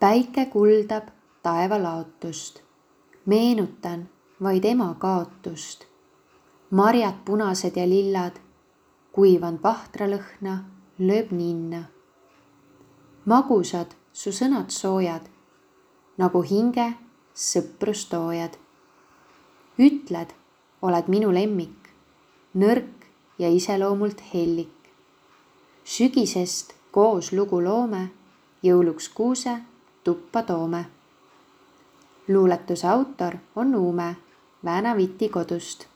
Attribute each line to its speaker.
Speaker 1: Päike kuldab taeva laotust, meenutan vaid ema kaotust. Marjad punased ja lillad, kuivand vahtralõhna lööb ninna. Magusad su sõnad soojad, nagu hinge sõprustoojad. Ütled, oled minu lemmik, nõrk ja iseloomult hellik. Sügisest koos lugu loome, jõuluks kuuse tuppa toome. Luuletuse autor on Uume Vääna-Viti kodust.